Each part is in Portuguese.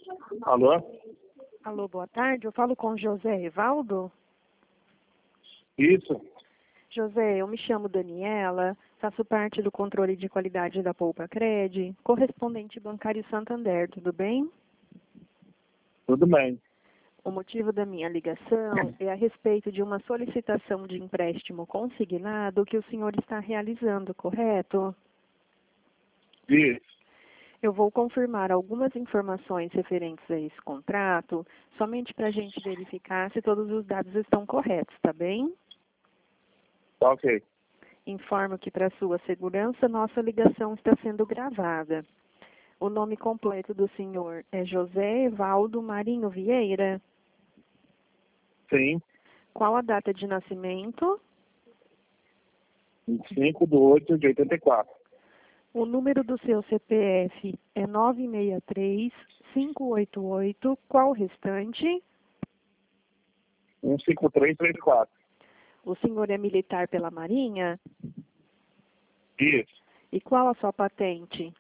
Alô? Alô, boa tarde. Eu falo com José Rivaldo. Isso. José, eu me chamo Daniela, faço parte do controle de qualidade da Poupa Cred, correspondente bancário Santander, tudo bem? Tudo bem. O motivo da minha ligação é a respeito de uma solicitação de empréstimo consignado que o senhor está realizando, correto? Isso. Eu vou confirmar algumas informações referentes a esse contrato, somente para a gente verificar se todos os dados estão corretos, tá bem? Tá ok. Informo que, para sua segurança, nossa ligação está sendo gravada. O nome completo do senhor é José Evaldo Marinho Vieira. Sim. Qual a data de nascimento? 25/8/84. O número do seu CPF é 963-588. Qual o restante? 15334. O senhor é militar pela Marinha? Isso. E qual a sua patente?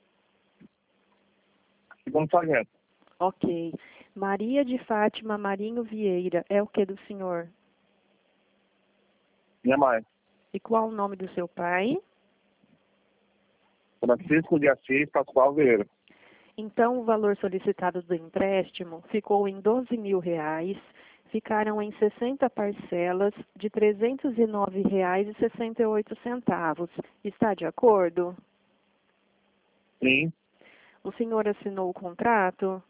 Segundo sargento. Ok. Maria de Fátima Marinho Vieira é o que do senhor? Minha mãe. E qual o nome do seu pai? Francisco de Assis Pascoal Vieira. Então, o valor solicitado do empréstimo ficou em R$ 12.000, ficaram em 60 parcelas de R$ 309,68. Está de acordo? Sim. O senhor assinou o contrato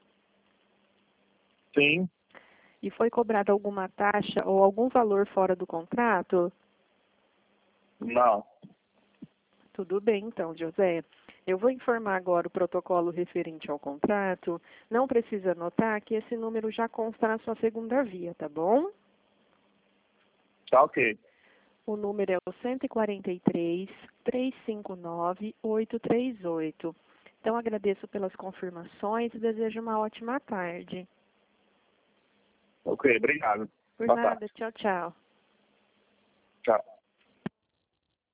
Sim. e foi cobrada alguma taxa ou algum valor fora do contrato? Não. Tudo bem, então, José. Eu vou informar agora o protocolo referente ao contrato. Não precisa anotar que esse número já consta na sua segunda via, tá bom? Tá ok. O número é o 143-359-838. Então, agradeço pelas confirmações e desejo uma ótima tarde. Ok, obrigado. Por Boa nada, tarde. tchau, tchau. Tchau.